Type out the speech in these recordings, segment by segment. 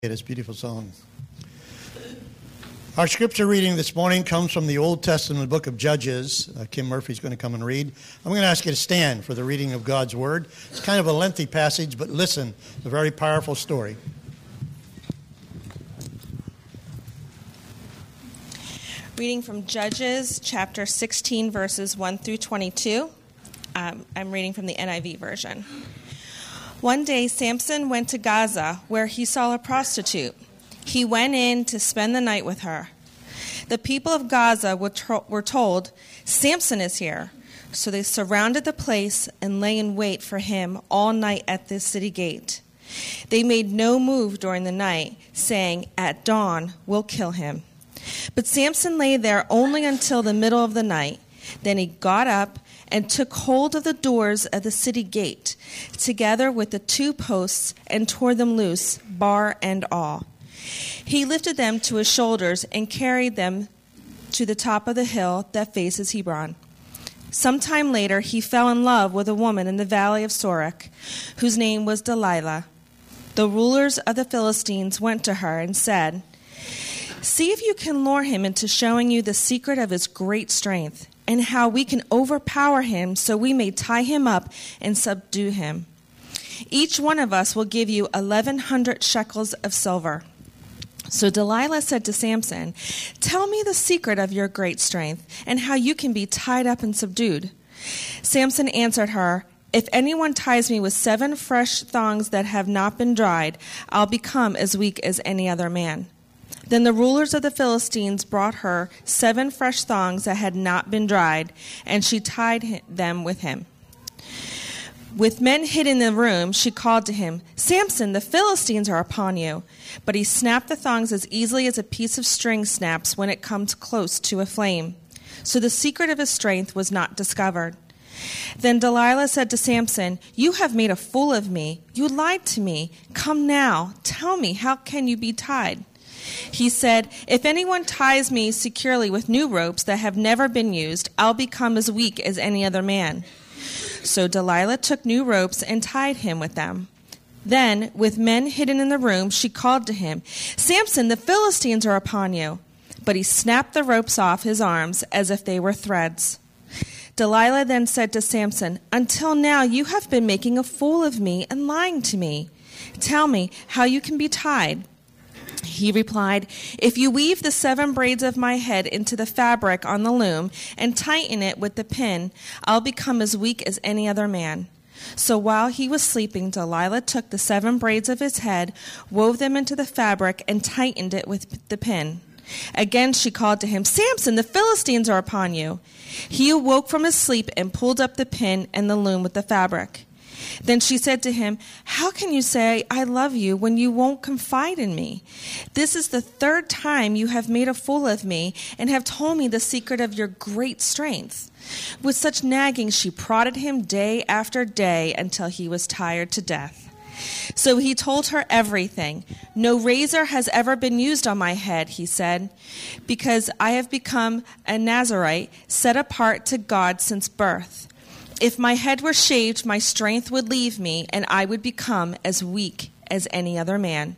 This beautiful song. Our scripture reading this morning comes from the Old Testament book of Judges. Kim Murphy's going to come and read. I'm going to ask you to stand for the reading of God's Word. It's kind of a lengthy passage, but listen, a very powerful story. Reading from Judges chapter 16, verses 1 through 22. I'm reading from the NIV version. One day, Samson went to Gaza, where he saw a prostitute. He went in to spend the night with her. The people of Gaza were told, "Samson is here." So they surrounded the place and lay in wait for him all night at the city gate. They made no move during the night, saying, "At dawn, we'll kill him." But Samson lay there only until the middle of the night. Then he got up and took hold of the doors of the city gate, together with the two posts, and tore them loose, bar and all. He lifted them to his shoulders and carried them to the top of the hill that faces Hebron. Some time later, he fell in love with a woman in the valley of Sorek, whose name was Delilah. The rulers of the Philistines went to her and said, "See if you can lure him into showing you the secret of his great strength, and how we can overpower him so we may tie him up and subdue him. Each one of us will give you 1,100 shekels of silver." So Delilah said to Samson, "Tell me the secret of your great strength, and how you can be tied up and subdued." Samson answered her, "If anyone ties me with 7 fresh thongs that have not been dried, I'll become as weak as any other man." Then the rulers of the Philistines brought her 7 fresh thongs that had not been dried, and she tied them with him. With men hidden in the room, she called to him, "Samson, the Philistines are upon you." But he snapped the thongs as easily as a piece of string snaps when it comes close to a flame. So the secret of his strength was not discovered. Then Delilah said to Samson, "You have made a fool of me. You lied to me. Come now, tell me, how can you be tied?" He said, "If anyone ties me securely with new ropes that have never been used, I'll become as weak as any other man." So Delilah took new ropes and tied him with them. Then, with men hidden in the room, she called to him, "Samson, the Philistines are upon you." But he snapped the ropes off his arms as if they were threads. Delilah then said to Samson, "Until now you have been making a fool of me and lying to me. Tell me how you can be tied." He replied, "If you weave the 7 braids of my head into the fabric on the loom and tighten it with the pin, I'll become as weak as any other man." So while he was sleeping, Delilah took the 7 braids of his head, wove them into the fabric, and tightened it with the pin. Again she called to him, "Samson, the Philistines are upon you." He awoke from his sleep and pulled up the pin and the loom with the fabric. Then she said to him, "How can you say I love you when you won't confide in me? This is the 3rd time you have made a fool of me and have told me the secret of your great strength." With such nagging, she prodded him day after day until he was tired to death. So he told her everything. "No razor has ever been used on my head," he said, "because I have become a Nazirite, set apart to God since birth. If my head were shaved, my strength would leave me, and I would become as weak as any other man."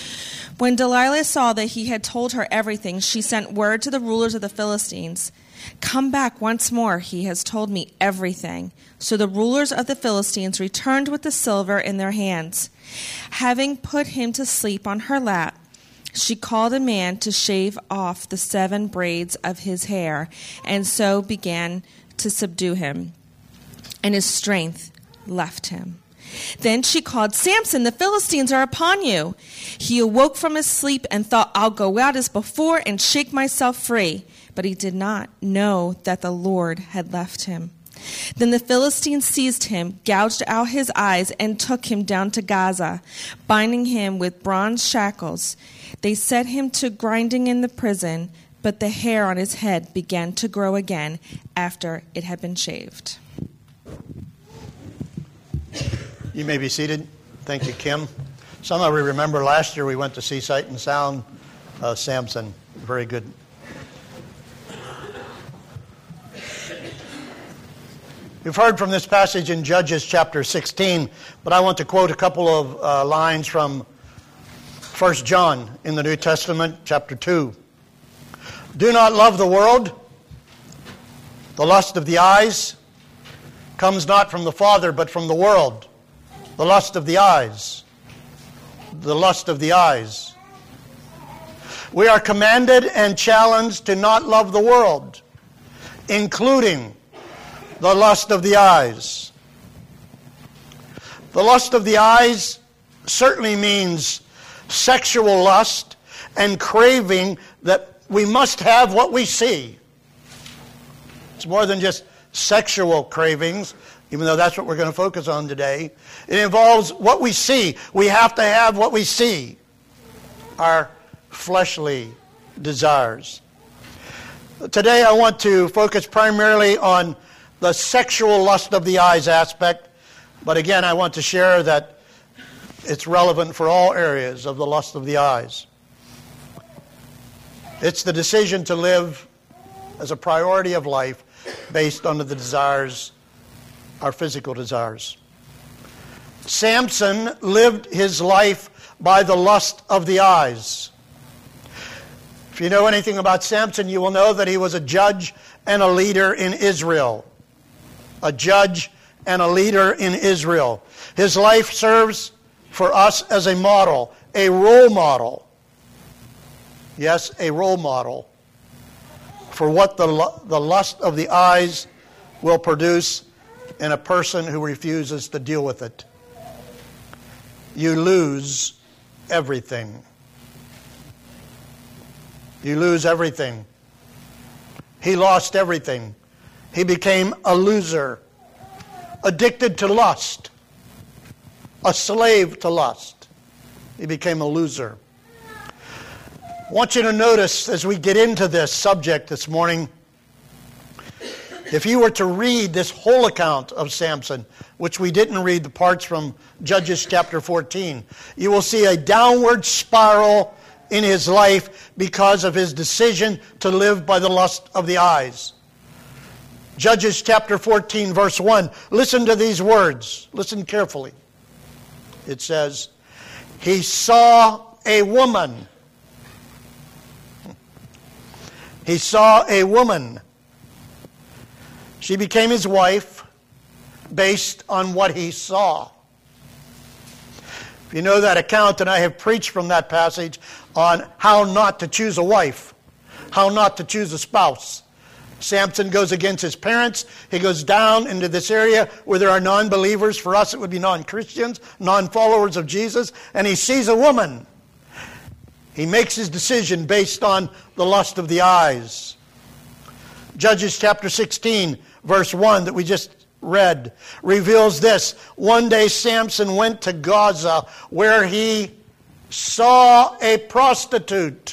When Delilah saw that he had told her everything, she sent word to the rulers of the Philistines, "Come back once more, he has told me everything." So the rulers of the Philistines returned with the silver in their hands. Having put him to sleep on her lap, she called a man to shave off the 7 braids of his hair, and so began to subdue him. And his strength left him. Then she called, "Samson, the Philistines are upon you." He awoke from his sleep and thought, "I'll go out as before and shake myself free." But he did not know that the Lord had left him. Then the Philistines seized him, gouged out his eyes, and took him down to Gaza, binding him with bronze shackles. They set him to grinding in the prison, but the hair on his head began to grow again after it had been shaved. You may be seated. Thank you, Kim. Some of you remember last year we went to see Sight and Sound Samson. Very good. We've heard from this passage in Judges chapter 16, but I want to quote a couple of lines from 1 John in the New Testament, chapter 2. Do not love the world. The lust of the eyes comes not from the Father, but from the world. The lust of the eyes. The lust of the eyes. We are commanded and challenged to not love the world, including the lust of the eyes. The lust of the eyes certainly means sexual lust and craving that we must have what we see. It's more than just sexual cravings, even though that's what we're going to focus on today. It involves what we see. We have to have what we see. Our fleshly desires. Today I want to focus primarily on the sexual lust of the eyes aspect, but again I want to share that it's relevant for all areas of the lust of the eyes. It's the decision to live as a priority of life based on the desires, our physical desires. Samson lived his life by the lust of the eyes. If you know anything about Samson, you will know that he was a judge and a leader in Israel. A judge and a leader in Israel. His life serves for us as a model, a role model. Yes, a role model for what the lust of the eyes will produce in a person who refuses to deal with it. You lose everything. You lose everything. He lost everything. He became a loser, addicted to lust, a slave to lust. He became a loser. I want you to notice as we get into this subject this morning, if you were to read this whole account of Samson, which we didn't read the parts from Judges chapter 14, you will see a downward spiral in his life because of his decision to live by the lust of the eyes. Judges chapter 14, verse 1. Listen to these words. Listen carefully. It says, he saw a woman. He saw a woman. She became his wife based on what he saw. If you know that account, and I have preached from that passage on how not to choose a wife, how not to choose a spouse. Samson goes against his parents. He goes down into this area where there are non-believers. For us, it would be non-Christians, non-followers of Jesus. And he sees a woman. He makes his decision based on the lust of the eyes. Judges chapter 16, verse 1 that we just read, reveals this. One day Samson went to Gaza where he saw a prostitute.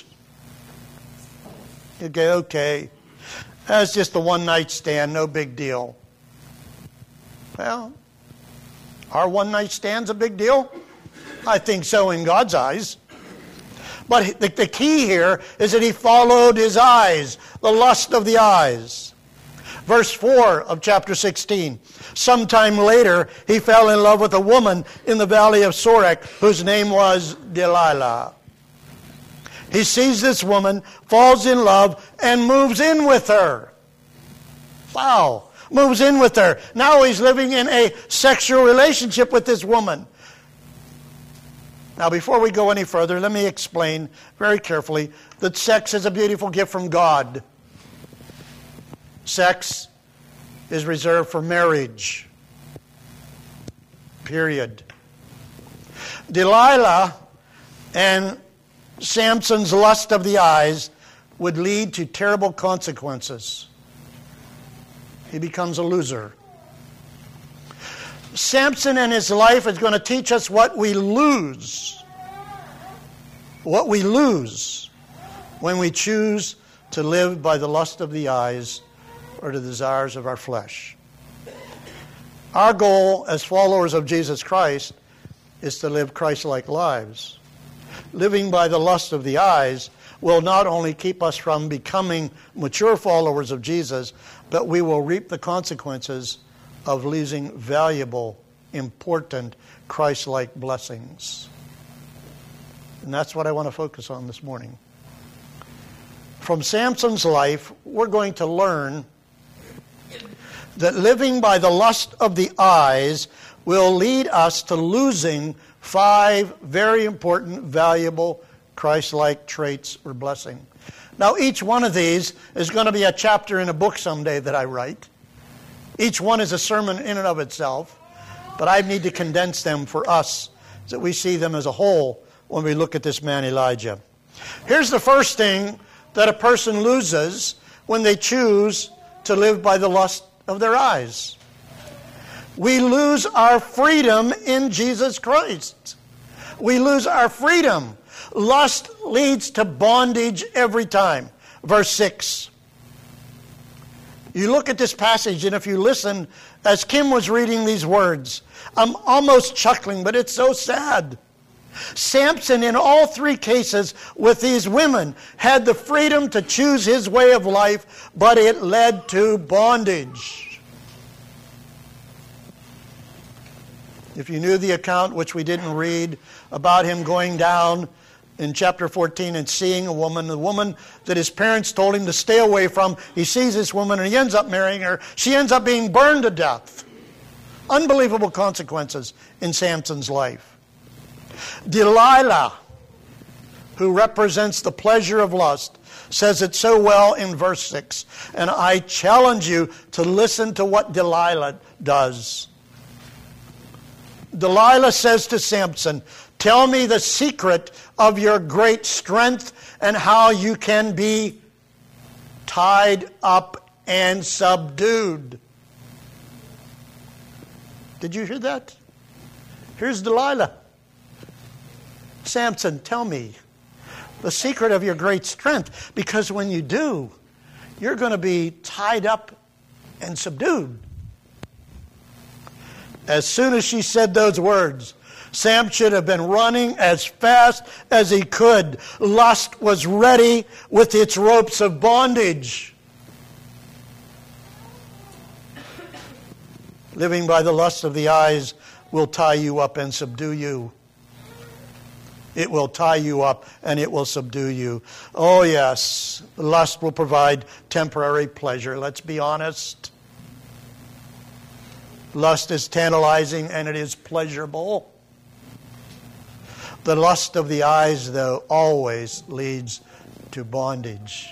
You go, okay. That's just a one-night stand, no big deal. Well, are one-night stands a big deal? I think so in God's eyes. But the key here is that he followed his eyes, the lust of the eyes. Verse 4 of chapter 16. Sometime later, he fell in love with a woman in the valley of Sorek, whose name was Delilah. He sees this woman, falls in love, and moves in with her. Wow. Moves in with her. Now he's living in a sexual relationship with this woman. Now, before we go any further, let me explain very carefully that sex is a beautiful gift from God. Sex is reserved for marriage. Period. Delilah and Samson's lust of the eyes would lead to terrible consequences. He becomes a loser. Samson and his life is going to teach us what we lose. What we lose when we choose to live by the lust of the eyes or the desires of our flesh. Our goal as followers of Jesus Christ is to live Christ-like lives. Living by the lust of the eyes will not only keep us from becoming mature followers of Jesus, but we will reap the consequences of losing valuable, important, Christ-like blessings. And that's what I want to focus on this morning. From Samson's life, we're going to learn that living by the lust of the eyes will lead us to losing 5 very important, valuable, Christ-like traits or blessing. Now, each one of these is going to be a chapter in a book someday that I write. Each one is a sermon in and of itself, but I need to condense them for us so that we see them as a whole when we look at this man Elijah. Here's the first thing that a person loses when they choose to live by the lust of their eyes. We lose our freedom in Jesus Christ. We lose our freedom. Lust leads to bondage every time. Verse 6. You look at this passage, and if you listen, as Kim was reading these words, I'm almost chuckling, but it's so sad. Samson, in all 3 cases with these women, had the freedom to choose his way of life, but it led to bondage. If you knew the account, which we didn't read, about him going down in chapter 14 and seeing a woman, the woman that his parents told him to stay away from, he sees this woman and he ends up marrying her. She ends up being burned to death. Unbelievable consequences in Samson's life. Delilah, who represents the pleasure of lust, says it so well in verse 6. And I challenge you to listen to what Delilah does. Delilah says to Samson, tell me the secret of your great strength and how you can be tied up and subdued. Did you hear that? Here's Delilah. Samson, tell me the secret of your great strength, because when you do, you're going to be tied up and subdued. As soon as she said those words, Sam should have been running as fast as he could. Lust was ready with its ropes of bondage. Living by the lust of the eyes will tie you up and subdue you. It will tie you up and it will subdue you. Oh yes, lust will provide temporary pleasure. Let's be honest. Lust is tantalizing and it is pleasurable. The lust of the eyes, though, always leads to bondage.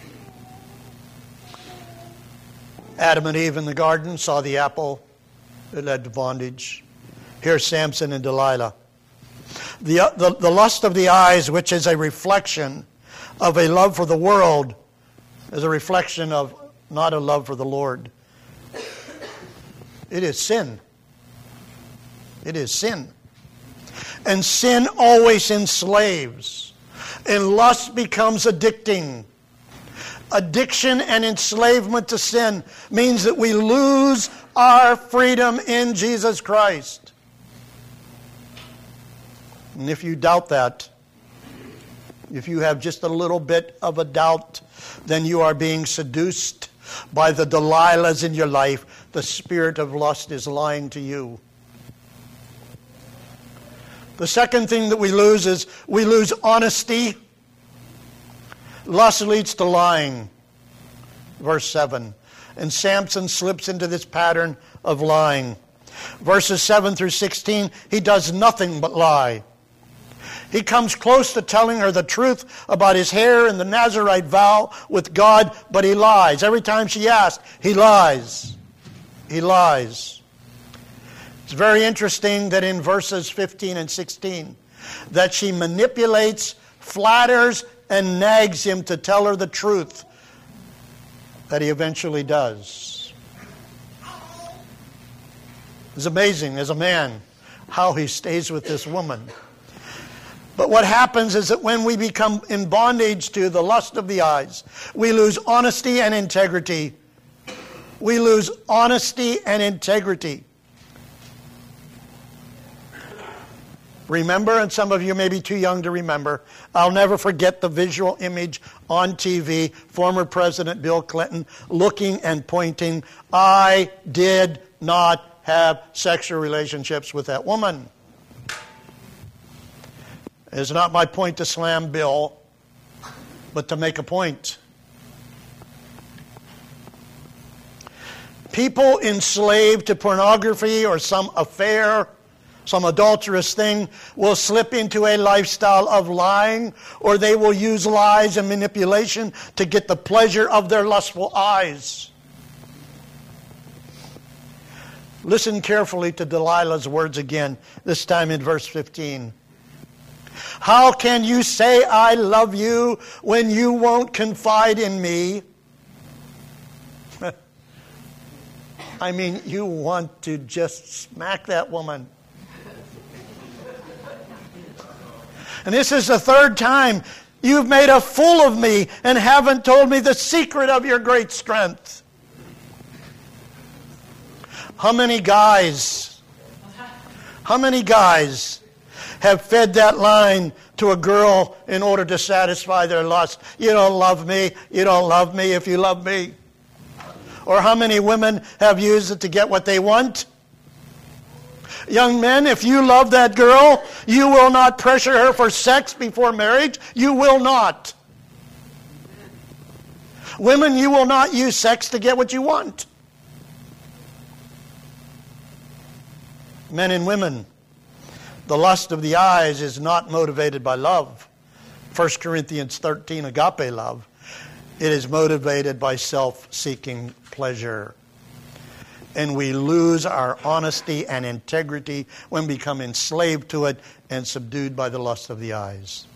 Adam and Eve in the garden saw the apple. It led to bondage. Here's Samson and Delilah. The lust of the eyes, which is a reflection of a love for the world, is a reflection of not a love for the Lord. It is sin. It is sin. And sin always enslaves. And lust becomes addicting. Addiction and enslavement to sin means that we lose our freedom in Jesus Christ. And if you doubt that, if you have just a little bit of a doubt, then you are being seduced by the Delilahs in your life. The spirit of lust is lying to you. The second thing that we lose is we lose honesty. Lust leads to lying. Verse 7. And Samson slips into this pattern of lying. Verses 7 through 16, he does nothing but lie. He comes close to telling her the truth about his hair and the Nazirite vow with God, but he lies. Every time she asks, he lies. He lies. It's very interesting that in verses 15 and 16, that she manipulates, flatters, and nags him to tell her the truth that he eventually does. It's amazing as a man how he stays with this woman. But what happens is that when we become in bondage to the lust of the eyes, we lose honesty and integrity. We lose honesty and integrity. Remember, and some of you may be too young to remember, I'll never forget the visual image on TV, former President Bill Clinton looking and pointing, I did not have sexual relationships with that woman. It's not my point to slam Bill, but to make a point. People enslaved to pornography or some affair, some adulterous thing, will slip into a lifestyle of lying, or they will use lies and manipulation to get the pleasure of their lustful eyes. Listen carefully to Delilah's words again, this time in verse 15. How can you say I love you when you won't confide in me? I mean, you want to just smack that woman. And this is the third time you've made a fool of me and haven't told me the secret of your great strength. How many guys have fed that line to a girl in order to satisfy their lust? You don't love me. You don't love me if you love me. Or how many women have used it to get what they want? Young men, if you love that girl, you will not pressure her for sex before marriage. You will not. Women, you will not use sex to get what you want. Men and women, the lust of the eyes is not motivated by love. 1 Corinthians 13, agape love. It is motivated by self-seeking pleasure. And we lose our honesty and integrity when we become enslaved to it and subdued by the lust of the eyes.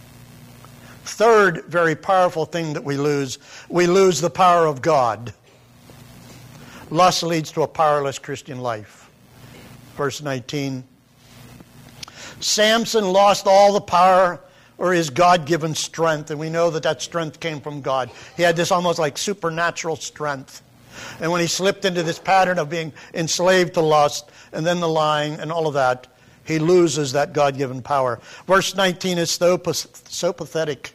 Third very powerful thing that we lose the power of God. Lust leads to a powerless Christian life. Verse 19. Samson lost all the power or his God-given strength, and we know that strength came from God. He had this almost like supernatural strength. And when he slipped into this pattern of being enslaved to lust and then the lying and all of that, he loses that God-given power. Verse 19 is so pathetic.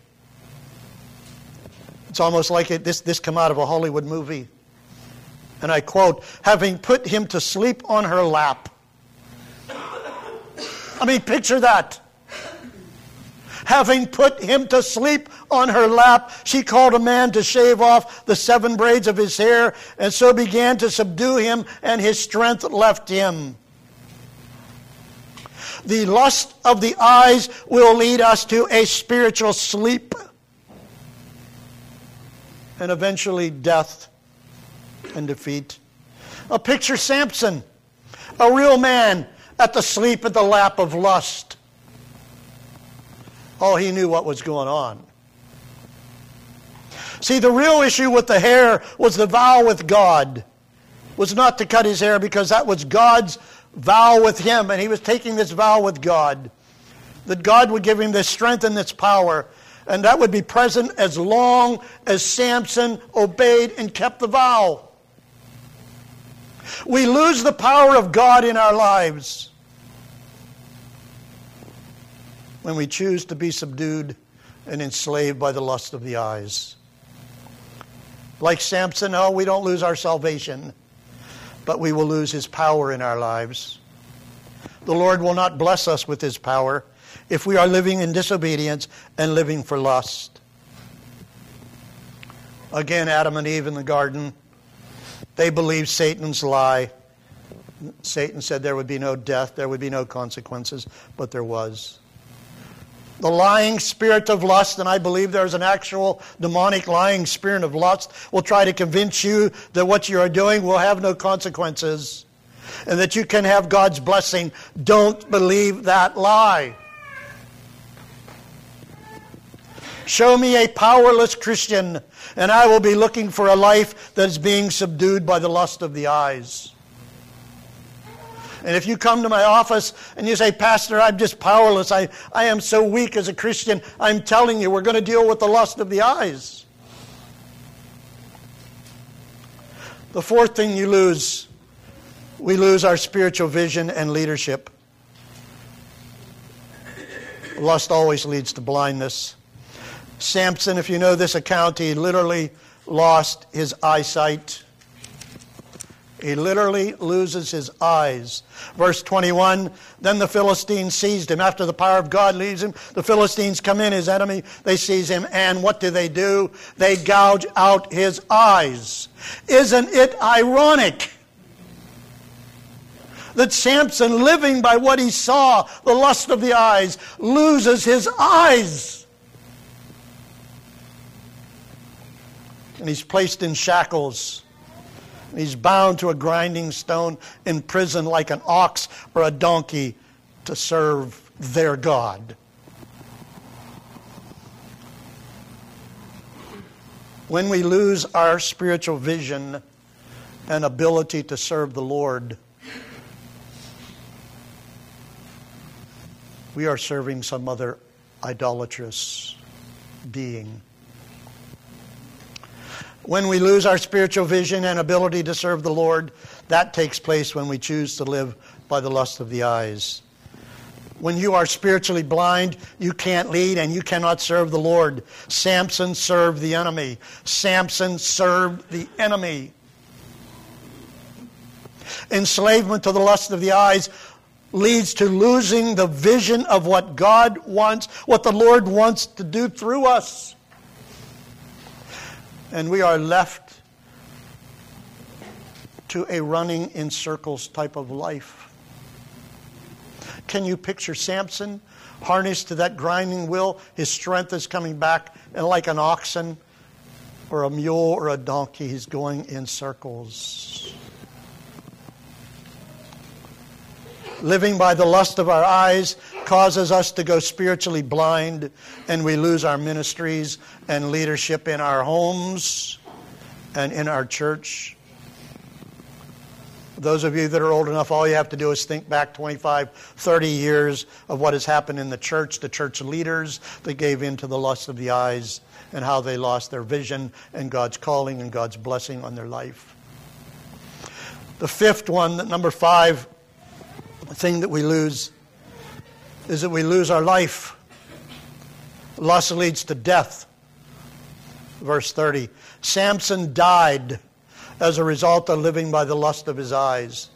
It's almost like this come out of a Hollywood movie. And I quote, having put him to sleep on her lap. I mean, picture that. Having put him to sleep on her lap, she called a man to shave off the 7 braids of his hair, and so began to subdue him, and his strength left him. The lust of the eyes will lead us to a spiritual sleep, and eventually death and defeat. A picture Samson, a real man at the sleep at the lap of lust. Oh, he knew what was going on. See, the real issue with the hair was the vow with God. Was not to cut his hair because that was God's vow with him, and he was taking this vow with God. That God would give him this strength and this power, and that would be present as long as Samson obeyed and kept the vow. We lose the power of God in our lives when we choose to be subdued and enslaved by the lust of the eyes. Like Samson, no, we don't lose our salvation, but we will lose his power in our lives. The Lord will not bless us with his power if we are living in disobedience and living for lust. Again, Adam and Eve in the garden, they believed Satan's lie. Satan said there would be no death, there would be no consequences, but there was. The lying spirit of lust, and I believe there's an actual demonic lying spirit of lust, will try to convince you that what you are doing will have no consequences and that you can have God's blessing. Don't believe that lie. Show me a powerless Christian, and I will be looking for a life that is being subdued by the lust of the eyes. And if you come to my office and you say, Pastor, I'm just powerless. I am so weak as a Christian. I'm telling you, we're going to deal with the lust of the eyes. The fourth thing we lose our spiritual vision and leadership. Lust always leads to blindness. Samson, if you know this account, he literally lost his eyesight. He literally loses his eyes. Verse 21, then the Philistines seized him. After the power of God leaves him, the Philistines come in, his enemy. They seize him, and what do? They gouge out his eyes. Isn't it ironic that Samson, living by what he saw, the lust of the eyes, loses his eyes? And he's placed in shackles. He's bound to a grinding stone in prison like an ox or a donkey to serve their God. When we lose our spiritual vision and ability to serve the Lord, we are serving some other idolatrous being. When we lose our spiritual vision and ability to serve the Lord, that takes place when we choose to live by the lust of the eyes. When you are spiritually blind, you can't lead and you cannot serve the Lord. Samson served the enemy. Samson served the enemy. Enslavement to the lust of the eyes leads to losing the vision of what God wants, what the Lord wants to do through us. And we are left to a running in circles type of life. Can you picture Samson harnessed to that grinding wheel? His strength is coming back, and like an oxen or a mule or a donkey, he's going in circles. Living by the lust of our eyes causes us to go spiritually blind, and we lose our ministries and leadership in our homes and in our church. Those of you that are old enough, all you have to do is think back 25, 30 years of what has happened in the church leaders that gave in to the lust of the eyes and how they lost their vision and God's calling and God's blessing on their life. The fifth one, number 5, thing that we lose is that we lose our life. Lust leads to death. Verse 30. Samson died as a result of living by the lust of his eyes.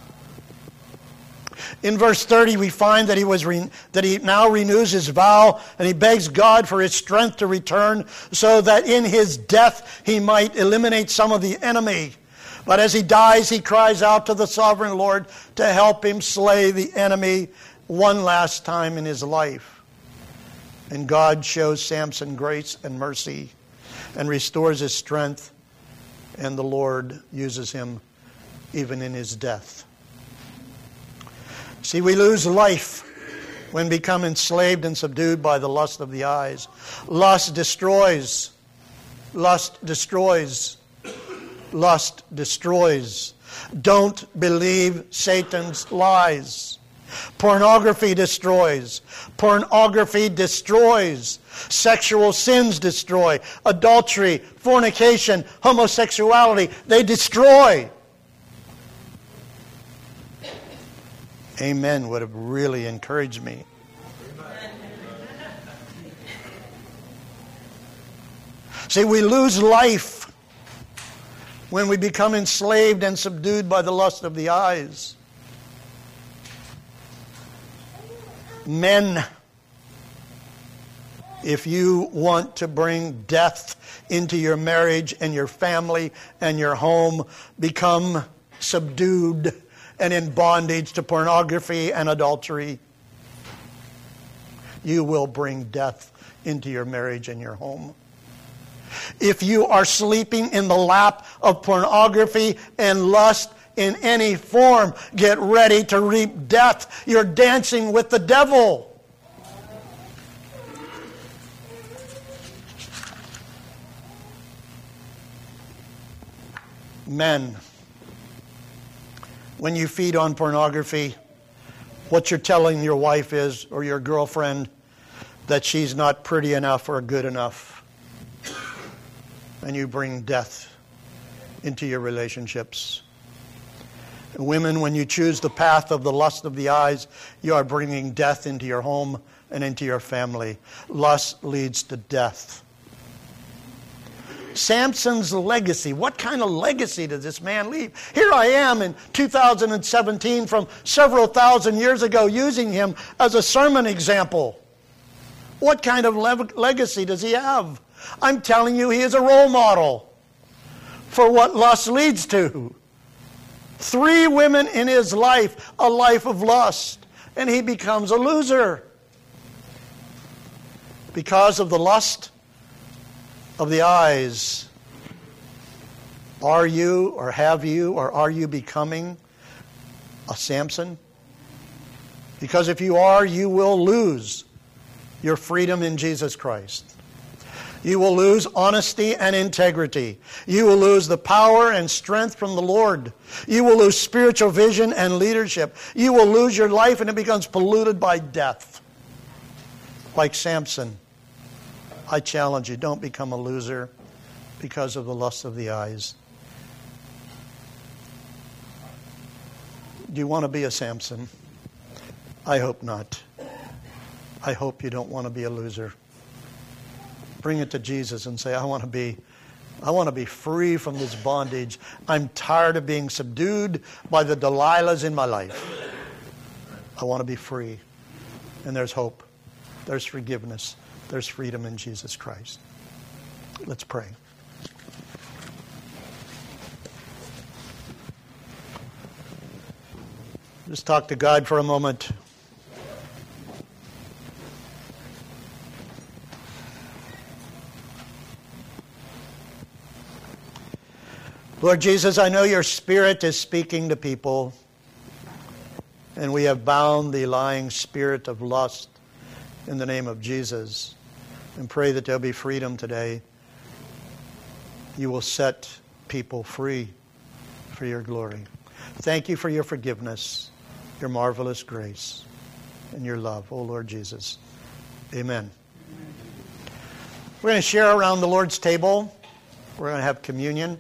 In verse 30, we find that he now renews his vow, and he begs God for his strength to return so that in his death he might eliminate some of the enemy. But as he dies, he cries out to the sovereign Lord to help him slay the enemy one last time in his life. And God shows Samson grace and mercy and restores his strength, and the Lord uses him even in his death. See, we lose life when we become enslaved and subdued by the lust of the eyes. Lust destroys. Lust destroys. Lust destroys. Don't believe Satan's lies. Pornography destroys. Pornography destroys. Sexual sins destroy. Adultery, fornication, homosexuality, they destroy. Amen would have really encouraged me. See, we lose life when we become enslaved and subdued by the lust of the eyes. Men, if you want to bring death into your marriage and your family and your home, become subdued and in bondage to pornography and adultery, you will bring death into your marriage and your home. If you are sleeping in the lap of pornography and lust in any form, get ready to reap death. You're dancing with the devil. Men, when you feed on pornography, what you're telling your wife is, or your girlfriend, that she's not pretty enough or good enough. And you bring death into your relationships. Women, when you choose the path of the lust of the eyes, you are bringing death into your home and into your family. Lust leads to death. Samson's legacy. What kind of legacy does this man leave? Here I am in 2017 from several thousand years ago using him as a sermon example. What kind of legacy does he have? I'm telling you, he is a role model for what lust leads to. 3 women in his life, a life of lust, and he becomes a loser because of the lust of the eyes. Are you, or have you, or are you becoming a Samson? Because if you are, you will lose your freedom in Jesus Christ. You will lose honesty and integrity. You will lose the power and strength from the Lord. You will lose spiritual vision and leadership. You will lose your life and it becomes polluted by death. Like Samson, I challenge you, don't become a loser because of the lust of the eyes. Do you want to be a Samson? I hope not. I hope you don't want to be a loser. Bring it to Jesus and say, I want to be free from this bondage. I'm tired of being subdued by the Delilahs in my life. I want to be free. And there's hope. There's forgiveness. There's freedom in Jesus Christ. Let's pray. Just talk to God for a moment. Lord Jesus, I know your Spirit is speaking to people, and we have bound the lying spirit of lust in the name of Jesus, and pray that there'll be freedom today. You will set people free for your glory. Thank you for your forgiveness, your marvelous grace, and your love, oh Lord Jesus. Amen. We're going to share around the Lord's table. We're going to have communion.